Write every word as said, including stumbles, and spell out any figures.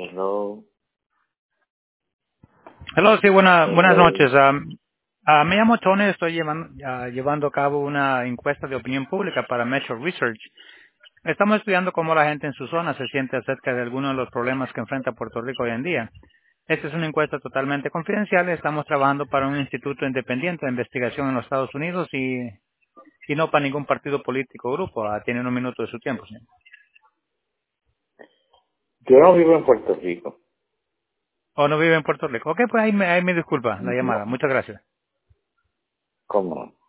Hello. Hello, sí, buena- buenas Hello. noches. Um, ah, me llamo Tony, estoy llevando, ah, llevando a cabo una encuesta de opinión pública para Metro Research. Estamos estudiando cómo la gente en su zona se siente acerca de algunos de los problemas que enfrenta Puerto Rico hoy en día. Esta es una encuesta totalmente confidencial. Estamos trabajando para un instituto independiente de investigación en los Estados Unidos y, y no para ningún partido político o grupo. Ah, tienen un minuto de su tiempo, señor. Yo no vivo en Puerto Rico. O no vive en Puerto Rico. Ok, pues ahí me, ahí me disculpa la llamada. No. Muchas gracias. ¿Cómo no?